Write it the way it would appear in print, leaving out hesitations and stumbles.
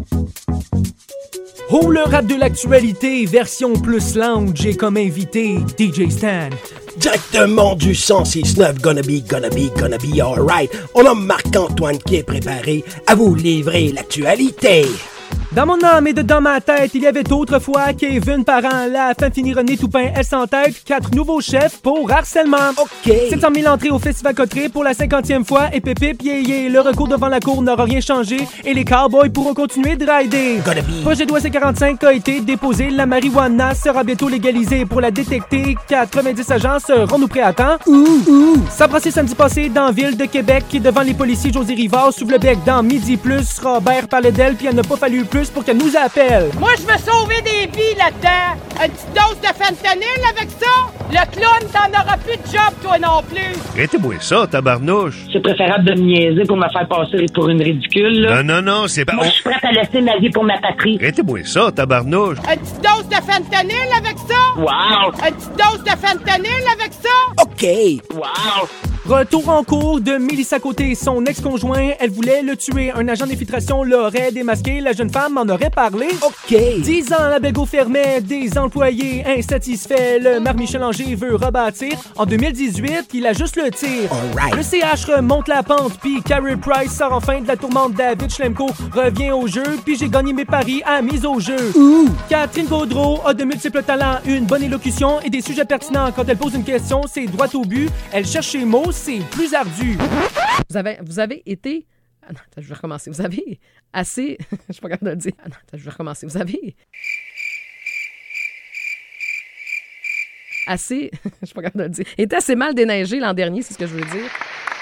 Oh, le rap de l'actualité, version plus lounge, j'ai comme invité DJ Stan. Directement du 106.9, gonna be alright. On a Marc-Antoine qui est préparé à vous livrer l'actualité. Dans mon âme et dans ma tête, il y avait autrefois Kevin Parent, la femme finie René Toupin, elle sans tête, 4 nouveaux chefs pour harcèlement. OK. 700 000 entrées au Festival Coteré pour la 50e fois et pépé pied. Le recours devant la cour n'aura rien changé et les cowboys pourront continuer de rider. Projet de loi C-45 a été déposé, la marijuana sera bientôt légalisée. Pour la détecter, 90 agents seront-nous prêts à temps? Ça a passé samedi passé dans la ville de Québec devant les policiers José Rivard s'ouvre le bec dans Midi Plus. Robert parlait d'elle puis elle n'a pas fallu plus pour qu'elle nous appelle. Moi, je veux sauver des vies là-dedans. Une petite dose de fentanyl avec ça? Le clown, t'en auras plus de job, toi non plus. Arrêtez-moi ça, tabarnouche. C'est préférable de me niaiser pour me faire passer pour une ridicule, là. Non, c'est pas... Moi, je suis prête à laisser ma vie pour ma patrie. Arrêtez-moi ça, tabarnouche. Une petite dose de fentanyl avec ça? Wow! Une petite dose de fentanyl avec ça? OK. Wow! Retour en cours de Mélissa Côté, son ex-conjoint, elle voulait le tuer. Un agent d'infiltration l'aurait démasqué, la jeune femme en aurait parlé. OK. 10 ans, la Bego fermait, des employés insatisfaits. Le maire Michel Anger veut rebâtir. En 2018, il a juste le tir. Alright. Le CH remonte la pente, puis Carey Price sort enfin de la tourmente. David Schlemko revient au jeu, puis j'ai gagné mes paris à mise au jeu. Catherine Gaudreau a de multiples talents, une bonne élocution et des sujets pertinents. Quand elle pose une question, c'est droit au but. Elle cherche ses mots, c'est plus ardu. Vous avez été... Ah non, attends, je vais recommencer. Vous avez assez... je suis pas capable de le dire. Ah non, attends, je vais recommencer. Vous avez... assez... je suis pas capable de le dire. Était assez mal déneigé l'an dernier, c'est ce que je veux dire.